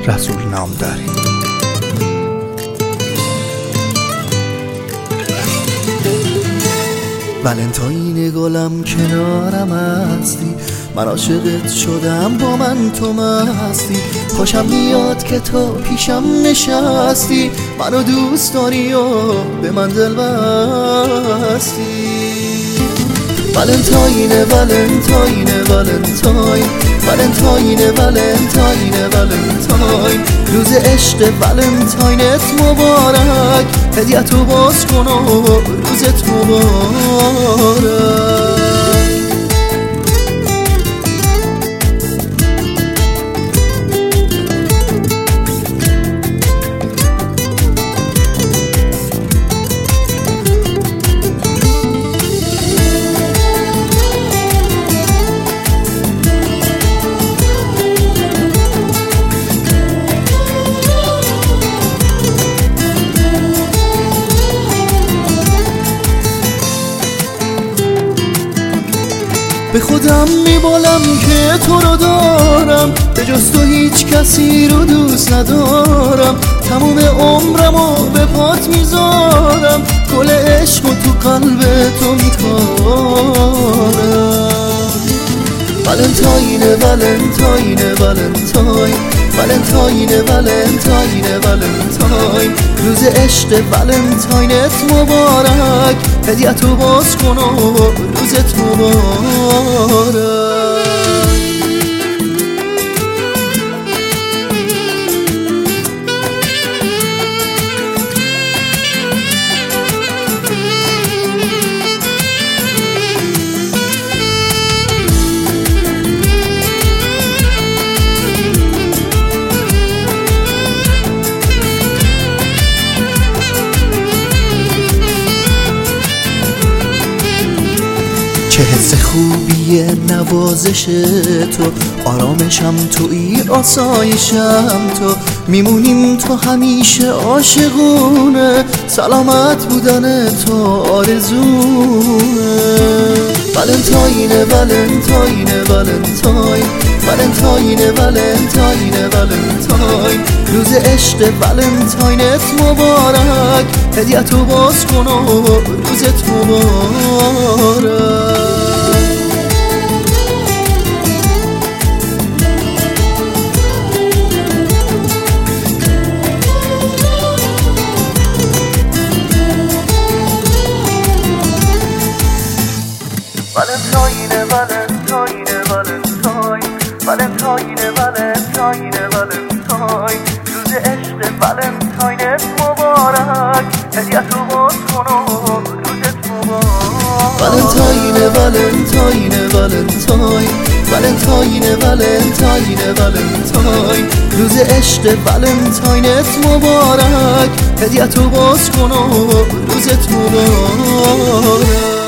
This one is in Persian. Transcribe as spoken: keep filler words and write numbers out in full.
رسول نامداری. ولنتاین گلم کنارم هستی، من عاشقت شدم با من تو مستی. خوشم میاد که تو پیشم نشستی، منو دوست داری و به من دل بستی. ولنتاین ولنتاین ولنتاین ولنتاین ولنتاین ولنتاین روز عشق ولنتاینت مبارک، هدیه‌تو باز کن و روزت مبارک. به خودم میبالم که تو رو دارم، به جز تو هیچ کسی رو دوست ندارم. تموم عمرمو به پات میذارم، گل عشق تو قلب تو میکارم. ولنتاین ولنتاین ولنتاین ولنتاین ولنتاین ولنتاین روز عشق ولنتاینت مبارک، هدیه‌تو باز کن و روزت مبارک. چه حس خوبیه نوازش تو، آرامشم تویی آسایشم تو. میمونیم تو همیشه عاشقونه، سلامت بودن تو آرزونه. ولنتاین ولنتاین ولنتاین ولنتاین ولنتاین ولنتاین روز عشق ولنتاینت مبارک، هدیه‌تو باز کن و روزت مبارک. Valentine, Valentine, Valentine, Valentine, Valentine, Valentine روز عشق ولنتاینت مبارک، هدیه‌تو باز کن و روزت مبارک. Valentine, Valentine, Valentine, Valentine, Valentine, Valentine روز عشق ولنتاینت مبارک، هدیه‌تو باز کن و روزت مبارک.